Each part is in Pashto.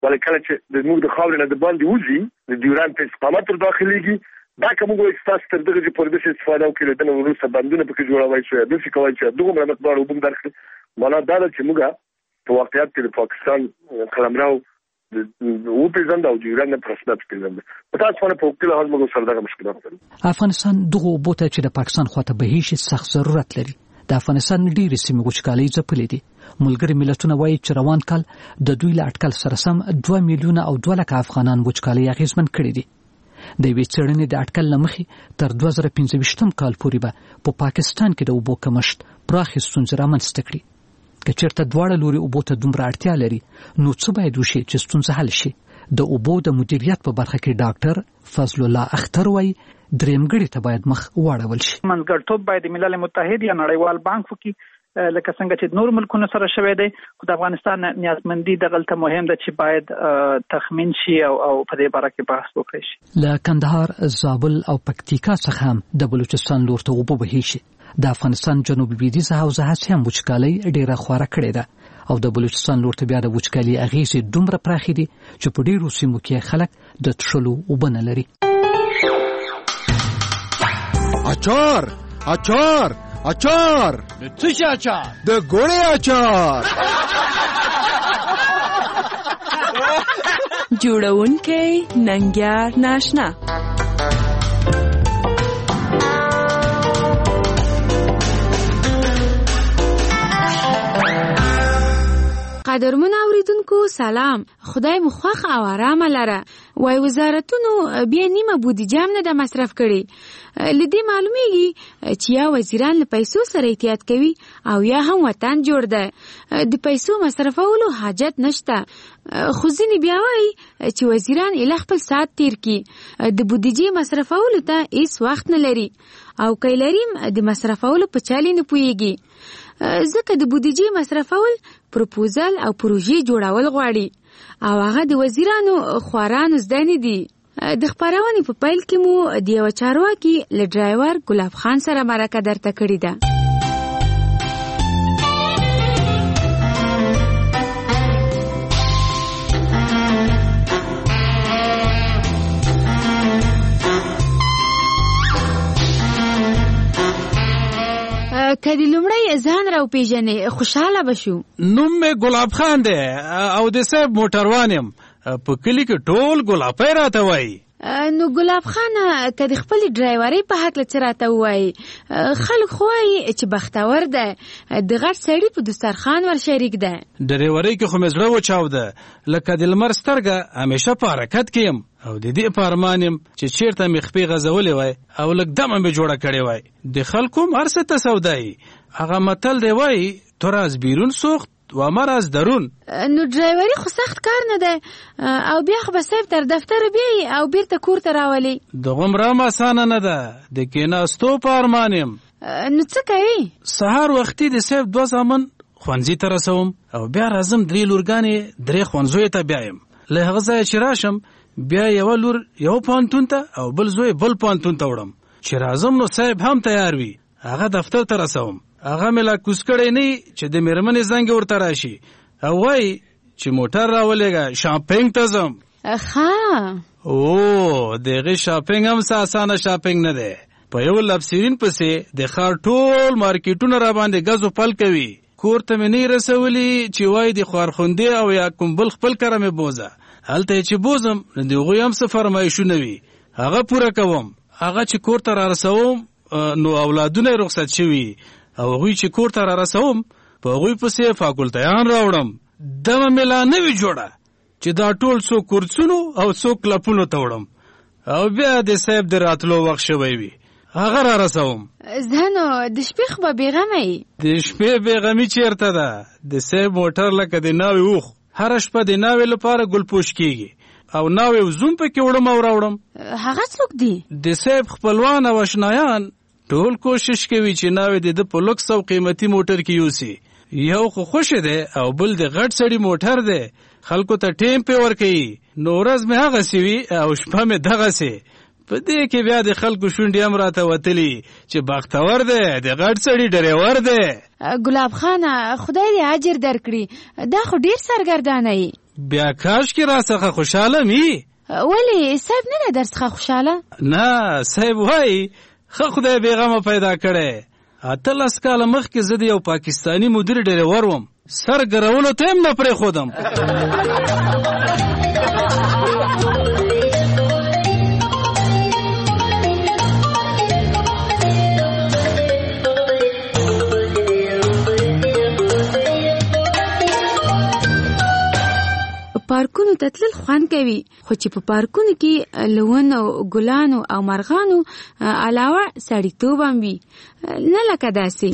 ولې کله چې د موږ د خاورې نه د باندې وځي د ډیورند په استقامت تر داخليږي دا کوم وایي تاسو تر دغه چې پر دې استفاده وکړئ د ورسره باندونه پکې جوړوي چې د څه کوي چې دغه مقدار وبم درکړي معنا دا چې موږ په واقعیت کې د پاکستان قلمرو او پیژند او ډیورند په رسمیت پیژند په تاسو باندې په کله حال موږ سره دغه مشکلات لري. افغانستان دغه بوته چې د پاکستان خواته به هیڅ سخت ضرورت لري. د افغانستان ډېرې سیمې وچکالۍ ځپلې دي. ملګري ملتونه وایي چې روان کال د دوی له اټکل سره سم 2 میلیونه او 2 لکه افغانان وچکالۍ اغېزمن کړي دي. د یوې څېړنې د اټکل له مخې تر 2025 کال پورې به په پاکستان کې د اوبو کمښت پراخې ستونزې رامنځته کړي. که چېرته دواړه لوري اوبو ته دومره اړتیا لري نو څه باید وشي چې ستونزه حل شي؟ د اوبو د مدیریت په برخه کې ډاکټر فضل الله اختر وایي درېمګړي ته باید مخ واړول شي. منځګړیتوب باید د ملل متحد یا نړیوال بانک وکړي لکه څنګه چې نور ملکونو سره شوی دی. خو د افغانستان نیازمندي دغلته مهم ده چې باید تخمین شي او په دې باره کې بحث وکړي شي. له کندهار، زابل او پکتیکا څخه هم د بلوچستان لور ته اوبه بهیږي شي. د افغانستان جنوب لویدیځه حوزه هڅې هم وچکالۍ ډېره خواره کړې ده او د بلوچستان لور ته بیا د وچکالۍ اغېزې دومره پراخې دي چې په ډېرو سیمو کې خلک د څښلو اوبه نه لري. اچار اچار اچار د څه شي اچار؟ د ګوړې اچار. جوړونکی ننګیار ناشنا. قدرمن اوریدونکو سلام، خدای مو خوښ او آرامه لره. وای وزارتونو بیا نیمه بودیجه هم نه د مصرف کړي. لدې معلومیږي چې یا وزیران له پیسو سره احتیاط کوي او یا هم وطن جوړ ده. د پیسو مصرفولو حاجت نشته. خو ځینې بیا وایي چې وزیران ایله خپل ساعت تیر کی د بودیجې مصرفولو ته هیڅ وخت نه لري او که لریم د مصرفولو په چالي نه پوهیږي. ځکه د بودیجې مصرفول پروپوزل او پروژې جوړول غواړي او هغه د وزیرانو خوارانو زده نه دي. د خپرونې په پیل کې مو د یوه چارواکي له ډرایور ګلاب خان سره مرکه درته کړې ده. که د لومړی ځان را وپېژنې خوشحاله به شو. نوم مې ګلاب خان دی او د صاحب موټروان یم. په کلي کې ټول ګلابی راته وایي. نو ګلاب خان که د خپلې ډرایورۍ په هکله څه راته ووایي؟ خلک خو وایي چې بختور دی، د غټ سړي په دسترخوان ور شریک دی. ډرایورۍ کې خو مې زړه وچاوده لکه د لمر سترګه همیشه په حرکت کې یم او د دې په ارمان یم چې چېرته مې خپې غځولې وای او لږ دمه مې جوړه کړې وای. د خلکو هم هر څه ته سودایي. هغه متل دی وایي تو از بیرون سوخت و امر از درون. نو ډرایوري خو سخت کار نه دی او بیا خو به صاحب تر دفتر بیایي او بیرته کور ته راولي. دغومره هم اسانه نه ده. د کېناستو په ارمان یم. نو څه کوي؟ سهار وختي د صاحب 2 زامن ښوونځي ته رسوم او بیا راځم 3 لورګانې 3 ښوونځیو ته بیایم. له هغه ځایه چې راشم بیا یوه لور یو پوهنتون ته او بل زوی بل پوهنتون ته وړم. چې راځم نو صاحب هم تیار وي. هغه دفتر ته رسوم. هغه مې لا کوز کړی نه چې د مېرمنې زنګ ورته راشي او وایي چې موټر راولېږه شاپینګ ته ځم. او د هغې شاپینګ هم څه اسانه شاپینګ نه دی. په یو لبسرین پسې د ښار ټول مارکیټونه را باندې ګز و پل کوي. کور ته مې نه رسولي چې وایي د خوارخوندې او یا کوم بل خپل کره مې بوزه. هلته چې بوزم نو د هغوی هم څه فرمایشونه وي هغه پوره کوم. هغه چې کور ته را رسوم نو اولادونه رخصت شوي او هغوی چې کور ته را رسوم په هغوی پسې فاکولټیان راوړم. دمه مې لا نه وي جوړه چې دا ټول څو کورسونو او څو کلپونو ته وړم او بیا د صاحب د راتلو وخت شوی وي هغه را رسوم. زه نو د شپې خو به بېغمه یي. د شپې بېغمي چېرته ده؟ د صاحب موټر لکه د ناوې اوښ هره شپه د ناوې لپاره ګلپوش کېږي او ناوې وزوم پکې وړم او راوړم. هغه څوک دي؟ د صاحب خپلوان او اشنایان ټول کوشش کوي چې ناوې د په لوکس او قیمتي موټر کې یوسي. یو خو خوشې دی او بل د غټ سړي موټر دی. خلکو ته ټیم پې ورکوي. نو ورځ مې هغسې وي او شپه مې دغسې. په دې کې بیا د خلکو شونډې هم راته وتلي چې بختور دی د غټ سړي ډریور دی. ګلاب خانه خدای دې اجر درکړي. دا خو ډېر سرګردانه یي. بیا کاش کې را څخه خوشاله می. ولی صاحب نه در څخه خوشاله؟ نه صاحب وای خو خدای بیغمه پیدا کړي. 18 کاله مخکې زه د یو پاکستانی مدیر ډریور وم. سر ګرولو ته هم نه پرې خودم. پارکونو ته تلل خوند کوي، خو چې په پارکونو کې لونو ګلانو او مرغانو علاوه سړیتوب هم وي، نه لکه داسې.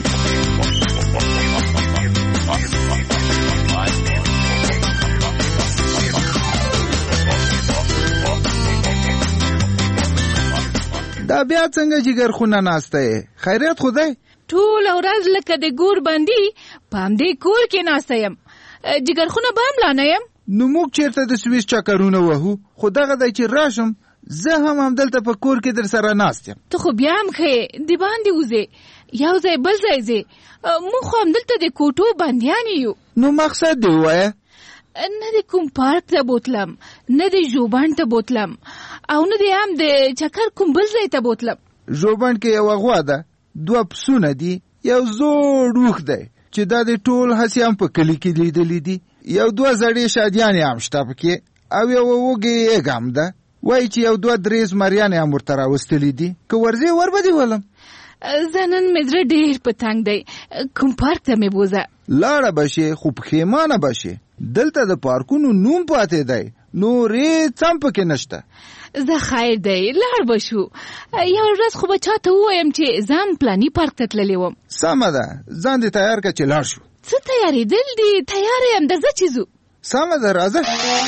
دا بیا څنګه جګر خونه ناسته؟ خیریت خدای؟ ټول ورځ لکه د ګور باندې په همدې کور کې ناسته یم. جګر خونه به هم لا نه یم. نو موږ چیرته د سویس چکرونه وهو، خو دغه دی چې راشم زه هم همدلته په کور کې در سره ناست یم. ته خو بیا هم ښې د باندې وځې، یو ځای بل ځای ځې، موږ خو همدلته د کوټو بندیان یو. نو مقصد دی ووایه؟ نه د کوم پارک ته بوتلم، نه د ژوبڼ ته بوتلم، او نه د هم د چکر کوم بل ځای ته بوتلم. ژوبڼ کې یوه غوا ده، 2 پسونه دي، یو زوړ اوښ دی چې دا د ټول هسې هم په کلي کې لیدلی دي، یو 2 زړې شادیانې هم شته پکې، او یوه وږې ایږ هم ده. وایي چې یو 2-3 زمریانې هم ورته راوستلي دي. که ورځې ور به دې ولم. زه نن مې زړه ډېر په تنګ دی، کوم پارک ته مې بوځه. لاړه به شې، خو پښېمانه به شې. دلته د پارکونو نوم پاتې دی، نور هېڅ هم پکې نشته. زه خیر دی، لاړ به شو. یو ورځ خو به چاته ووایم چې زه هم پلاني پارک ته تللی وم. سمه ده، ځان دې تیار کړه چې لاړ شو. څه تیارېدل دي؟ تیار یم، درځه چې ځو. سمه ده، راځه.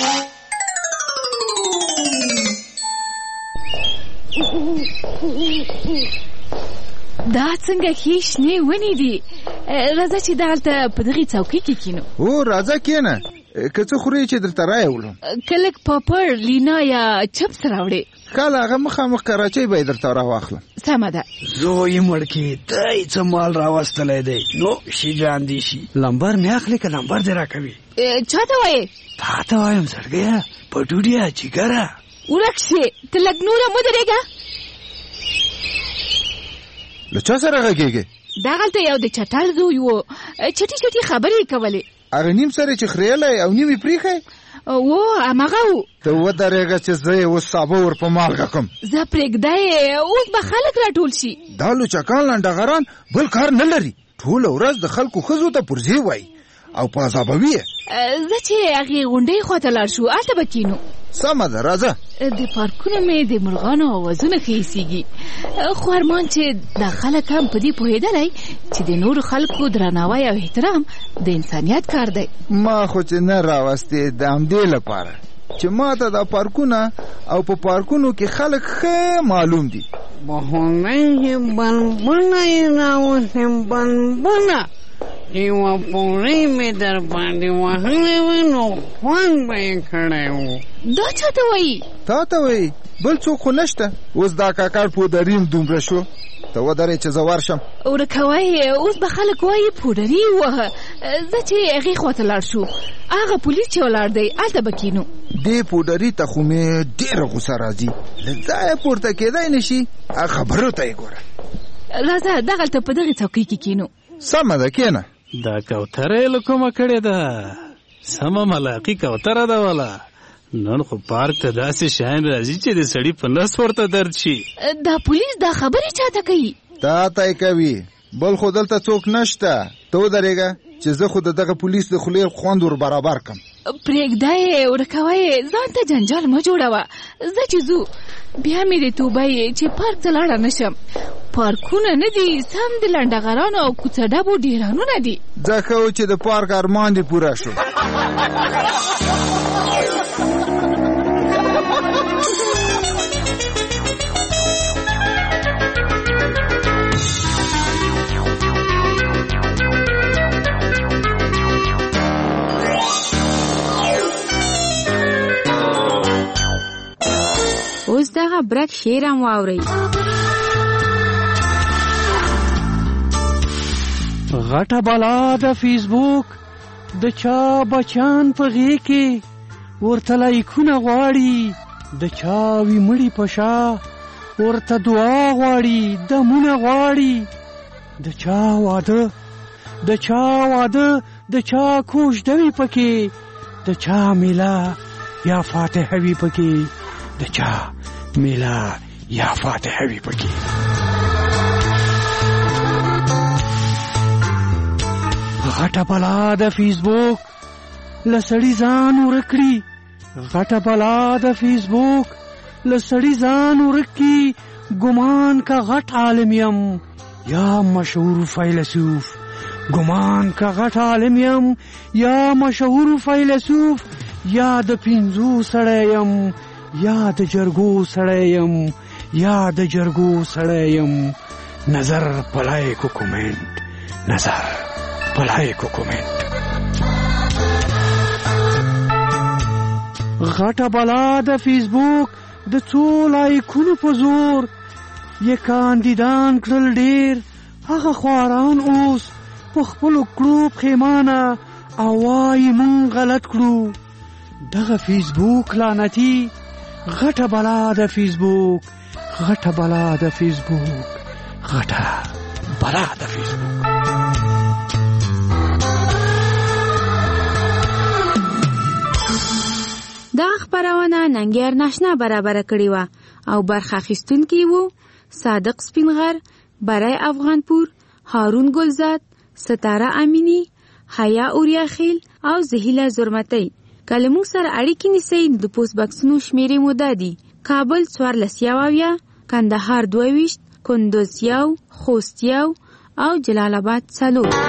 دا څنګه ښې شنې ونې دي؟ راځه چې دلته په دغې څوکۍ کې کینو. او راځه کېنه، که څه خورې چې درته راوړم. که لږ پاپړ، لینا یا چپس راوړې. کله هغه مخامخ کراچۍ به یې درته راواخلم. سمه ده. زوی مړکې دی څه مال راوستلی دی، نو شیجان دی شي. لمبر مې اخلي که لمبر دې راکوي؟ چا ته وایې؟ تا ته وایم زړګیه، پټوډیه، جګره. ورک شې، ته لږ نوره ودرېږه. له چا سره غږېږې؟ دغلته یو د چټل زوی و، چټي چټي خبرې یې کولې. هغه نیم سره چې خریالی او نیم یې پریښی؟ و همغه و. ته ودرېږه چې زه یې اوس سابه ور په مالګه کړم. زه پرېږده یې، اوس به خلک راټول شي. دا لوچکان لنډغران بل کار نه لري، ټوله ورځ د خلکو ښځو ته پرزې وایي او په عذابوي یې. زه چې هغې غونډۍ خواته لاړ شو، هلته به کینو. سمه ده، راځه. د پارکونو مې د مرغانو اوازونه ښه ایسېږي، خو ارمان چې دا خلک هم په دې پوهېدلی چې د نورو خلکو درناوی او احترام د انسانیت کار دی. ما خو چې نه راوستې د همدې لپاره چې ما ته دا پارکونه او په پارکونو کې خلک ښه معلوم دي. بهونه بلبونه یې راوستې، بلبونه یوه پورې مې در باندې وهلی وې، نو خوند به یې کړی و. دا چا ته وایي؟ تا ته وایي، بل څوک خو نشته. اوس دا کاکړ پودریم دومره شو، ته ودرې چې زه ورشم. ورکوی، اوس به خلک وایي پودري ووهه. زه چې هغې خواته لاړ شو، هغه پولیس چې ولاړ دی هلته به کینو. دې پودري ته خو مې ډېره غوسه راځي، له ځایه پورته کېدی نه شي. خبرو ته یې ګوره. راځه دغلته په دغې څوکۍ کې کینو. سمه ده، کېنه. دا کوتره یې له کومه کړې ده؟ سمه ملاقي کوتره ده والا. نن خو پارک ته داسې شیان راځي چې د سړي په نس ورته درد شي. دا پولیس دا خبرې چاته کوي؟ تا ته یې کوي، بل خو دلته څوک نشته. ته ودرېږه چې زه خو د دغه پولیس د خولې خوند ور برابر کړم. پرېږده یې، ورکوی یې، ځان ته جنجال مه جوړوه. زه چې ځو بیا مې د توبه یې چې پارک ته لاړه نه شم. پارکونه نه دي، سم د لنډغرانو او کوڅه ډبو ډیرانونه دي. ځه ښه و چې د پارک ارمان دې پوره شو. اوس دغه برک شعر هم واورئ. غټه بلا د فیسبوک د چا بچان په غېږ کې ورته لایکونه غواړي د چاوي مړی پشا ورته دعا غواړي دمونه غواړي د چا واده د چا کوش دوی پکې د چا میلا یا فاتحه وی پکې د چا میلا یا فاتحه وی پکې غټه بلا د فیسبوک لسړی ځان ورکړي غټه بلا د فیسبوک لسړی ځان ورکړي ګمان کا غټ عالم یم یا مشهور فیلسوف ګمان کا غټ عالم یم یا مشهور فیلسوف یا د پینځو سړی یم یا د جرګو سړی یم یا د جرګو سړی یم نظر پلای کو کومنت نظر پلای کو کومنت غټه بلا د فیسبوک د څو لایکونو په زور یې کاندیدان کړل ډیر هغه خواران اوس په خپلو کړو پښیمانه او وایي مونږ غلط کړو دغه فیسبوک لعنتي غټه بلا د فیسبوک غټه بلا د فیسبوک غټه بلا د فیسبوک دا خبرونه ننګیر ناشنا برابر کړی و او برخه اخیستونکي وو صادق سپینغر برای افغانپور هارون گلزاد ستاره امینی حیا اوریاخیل او زهیله زرمتی کلمو سره اړیکې نیسئ د پوسټ باکسونو شمیرې مو دادي کابل 14 کندهار 22 کندوز 1 خوست 1 او جلال آباد 4